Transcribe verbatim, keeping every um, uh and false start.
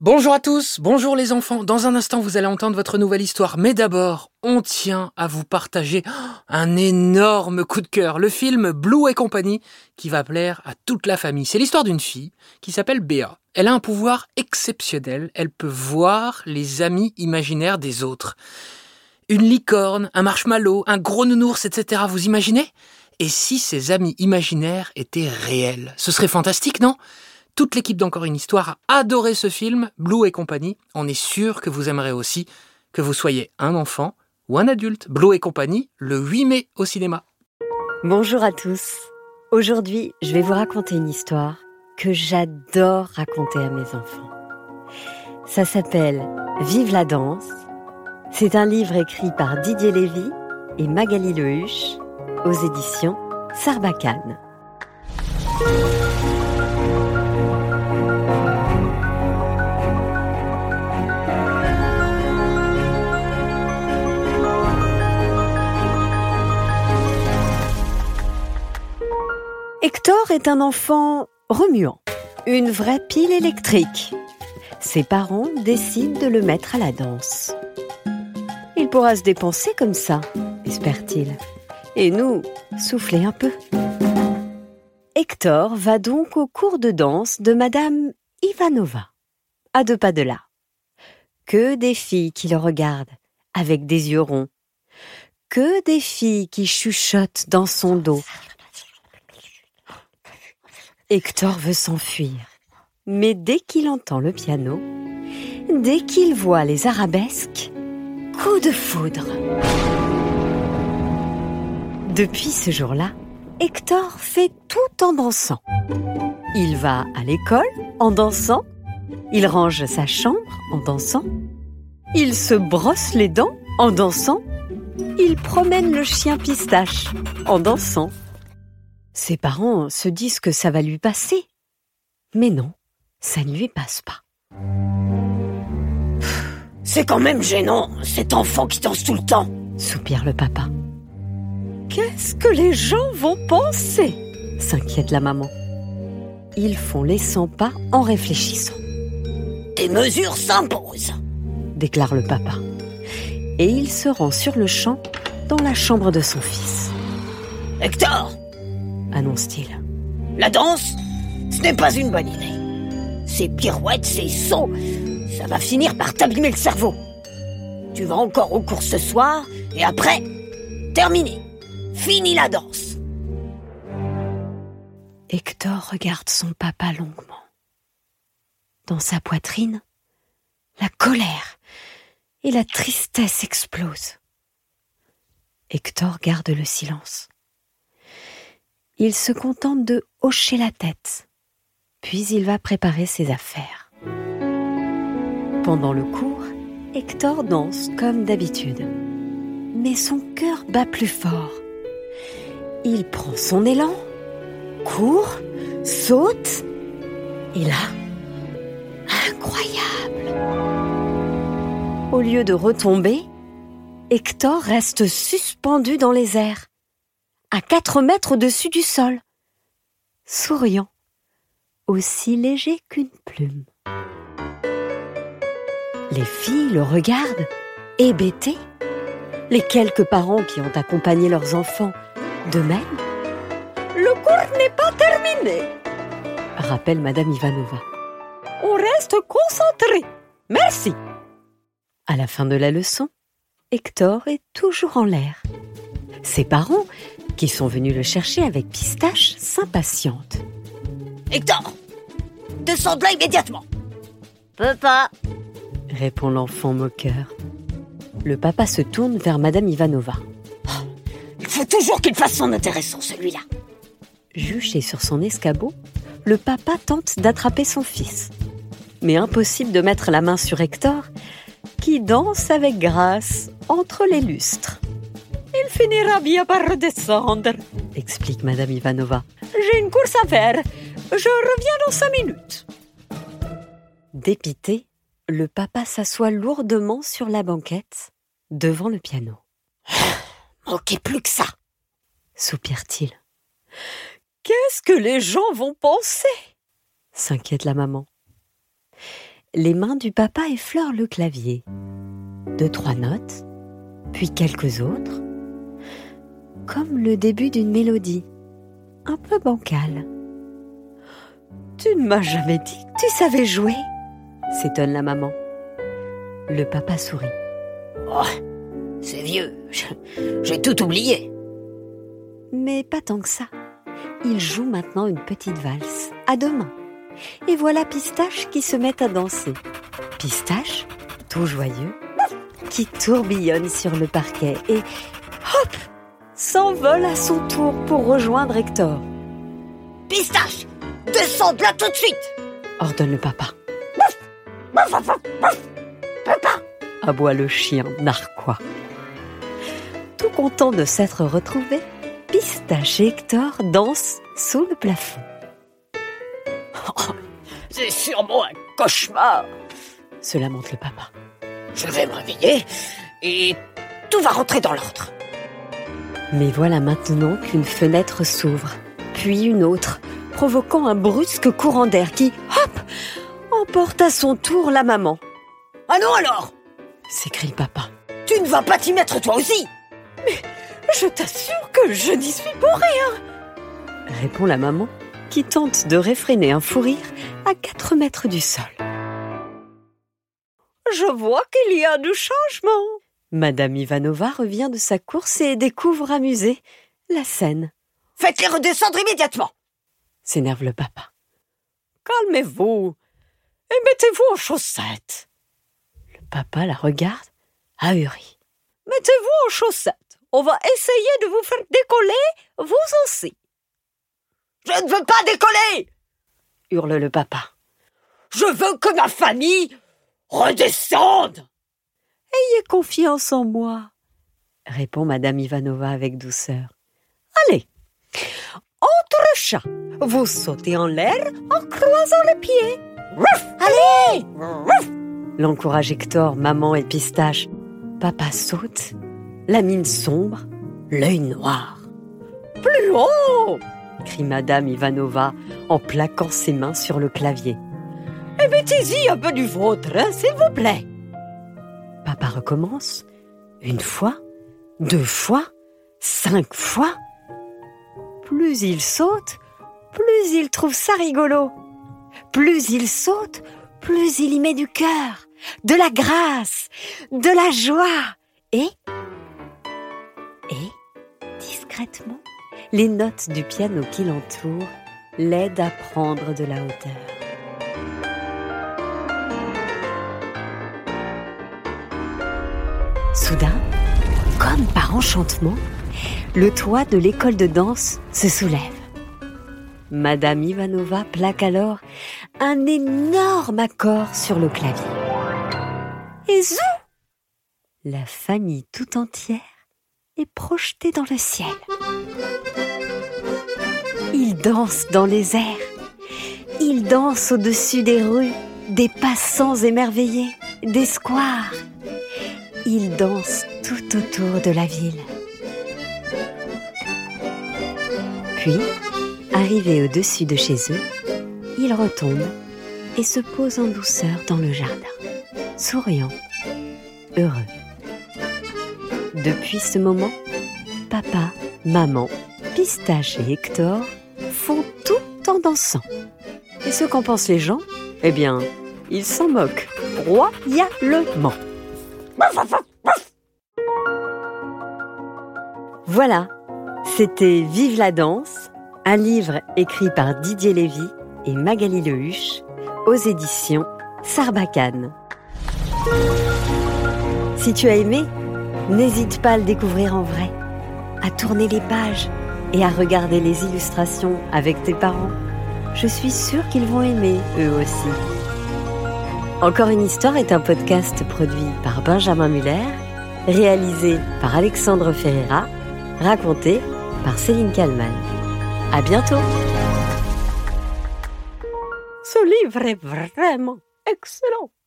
Bonjour à tous, bonjour les enfants. Dans un instant, vous allez entendre votre nouvelle histoire. Mais d'abord, on tient à vous partager un énorme coup de cœur. Le film Blue et compagnie qui va plaire à toute la famille. C'est l'histoire d'une fille qui s'appelle Béa. Elle a un pouvoir exceptionnel. Elle peut voir les amis imaginaires des autres. Une licorne, un marshmallow, un gros nounours, et cetera. Vous imaginez ? Et si ces amis imaginaires étaient réels ? Ce serait fantastique, non ? Toute l'équipe d'Encore une histoire a adoré ce film, Blue et compagnie. On est sûr que vous aimerez aussi, que vous soyez un enfant ou un adulte. Blue et compagnie, le huit mai au cinéma. Bonjour à tous. Aujourd'hui, je vais vous raconter une histoire que j'adore raconter à mes enfants. Ça s'appelle « Vive la danse ». C'est un livre écrit par Didier Lévy et Magali Lehuche aux éditions Sarbacane. Hector est un enfant remuant, une vraie pile électrique. Ses parents décident de le mettre à la danse. Il pourra se dépenser comme ça, espère-t-il, et nous souffler un peu. Hector va donc au cours de danse de Madame Ivanova, à deux pas de là. Que des filles qui le regardent avec des yeux ronds, que des filles qui chuchotent dans son dos. Hector veut s'enfuir, mais dès qu'il entend le piano, dès qu'il voit les arabesques, coup de foudre. Depuis ce jour-là, Hector fait tout en dansant. Il va à l'école en dansant, il range sa chambre en dansant, il se brosse les dents en dansant, il promène le chien Pistache en dansant. Ses parents se disent que ça va lui passer. Mais non, ça ne lui passe pas. C'est quand même gênant, cet enfant qui danse tout le temps, soupire le papa. Qu'est-ce que les gens vont penser ? S'inquiète la maman. Ils font les cent pas en réfléchissant. Des mesures s'imposent, déclare le papa. Et il se rend sur le champ dans la chambre de son fils. Hector, annonce-t-il. La danse, ce n'est pas une bonne idée. Ces pirouettes, ces sauts, ça va finir par t'abîmer le cerveau. Tu vas encore au cours ce soir, et après, terminé. Fini la danse. Hector regarde son papa longuement. Dans sa poitrine, la colère et la tristesse explosent. Hector garde le silence. Il se contente de hocher la tête, puis il va préparer ses affaires. Pendant le cours, Hector danse comme d'habitude, mais son cœur bat plus fort. Il prend son élan, court, saute, et là, incroyable! Au lieu de retomber, Hector reste suspendu dans les airs, à quatre mètres au-dessus du sol, souriant, aussi léger qu'une plume. Les filles le regardent, hébétées. Les quelques parents qui ont accompagné leurs enfants de même. Le cours n'est pas terminé, rappelle Madame Ivanova. On reste concentré. Merci. À la fin de la leçon, Hector est toujours en l'air. Ses parents, qui sont venus le chercher avec Pistache, s'impatientent. Hector, descends de là immédiatement. Papa, répond l'enfant moqueur. Le papa se tourne vers Madame Ivanova. Oh, il faut toujours qu'il fasse son intéressant, celui-là. Juché sur son escabeau, le papa tente d'attraper son fils. Mais impossible de mettre la main sur Hector, qui danse avec grâce entre les lustres. Il finira bien par redescendre, explique Madame Ivanova. J'ai une course à faire. Je reviens dans cinq minutes. Dépité, le papa s'assoit lourdement sur la banquette, devant le piano. Manquez plus que ça, soupire-t-il. Qu'est-ce que les gens vont penser ? S'inquiète la maman. les mains du papa effleurent le clavier. Deux, trois notes, puis quelques autres, comme le début d'une mélodie, un peu bancale. « Tu ne m'as jamais dit que tu savais jouer ?» s'étonne la maman. Le papa sourit. « Oh, c'est vieux, j'ai tout oublié. » Mais pas tant que ça. Il joue maintenant une petite valse, à deux mains. Et voilà Pistache qui se met à danser. Pistache, tout joyeux, qui tourbillonne sur le parquet et, hop, s'envole à son tour pour rejoindre Hector. « Pistache, descends de là tout de suite !» ordonne le papa. « Papa !» aboie le chien narquois. Tout content de s'être retrouvé, Pistache et Hector dansent sous le plafond. Oh, c'est sûrement un cauchemar, se lamente le papa. Je vais me réveiller et tout va rentrer dans l'ordre. Mais voilà maintenant qu'une fenêtre s'ouvre, puis une autre, provoquant un brusque courant d'air qui, hop, emporte à son tour la maman. Ah non alors, s'écrie le papa. Tu ne vas pas t'y mettre toi aussi? Mais je t'assure que je n'y suis pour rien, répond la maman, qui tente de réfréner un fou rire à quatre mètres du sol. Je vois qu'il y a du changement. Madame Ivanova revient de sa course et découvre amusée la scène. Faites-les redescendre immédiatement, s'énerve le papa. Calmez-vous et mettez-vous en chaussettes. Le papa la regarde, ahuri. Mettez-vous en chaussettes. On va essayer de vous faire décoller, vous aussi. Je ne veux pas décoller, hurle le papa. Je veux que ma famille redescende. Ayez confiance en moi, répond Madame Ivanova avec douceur. Allez, entre chats, vous sautez en l'air en croisant les pieds. Rouf, allez, rouf. L'encourage Hector, maman et Pistache. Papa saute, la mine sombre, l'œil noir. Plus haut, crie Madame Ivanova en plaquant ses mains sur le clavier. Et mettez-y un peu du vôtre, hein, s'il vous plaît. Papa recommence, une fois, deux fois, cinq fois. Plus il saute, plus il trouve ça rigolo. Plus il saute, plus il y met du cœur, de la grâce, de la joie. Et, et, discrètement, les notes du piano qui l'entoure l'aident à prendre de la hauteur. Soudain, comme par enchantement, le toit de l'école de danse se soulève. Madame Ivanova plaque alors un énorme accord sur le clavier. Et zou! La famille tout entière est projetée dans le ciel. Ils dansent dans les airs. Ils dansent au-dessus des rues, des passants émerveillés, des squares. Ils dansent tout autour de la ville. Puis, arrivés au-dessus de chez eux, ils retombent et se posent en douceur dans le jardin, souriants, heureux. Depuis ce moment, papa, maman, Pistache et Hector font tout en dansant. Et ce qu'en pensent les gens, eh bien, ils s'en moquent royalement. Voilà, c'était Vive la danse, un livre écrit par Didier Lévy et Magali Lehuche aux éditions Sarbacane. Si tu as aimé, n'hésite pas à le découvrir en vrai, à tourner les pages et à regarder les illustrations avec tes parents. Je suis sûre qu'ils vont aimer, eux aussi. Encore une histoire est un podcast produit par Benjamin Muller, réalisé par Alexandre Ferreira, raconté par Céline Kallmann. À bientôt. Ce livre est vraiment excellent.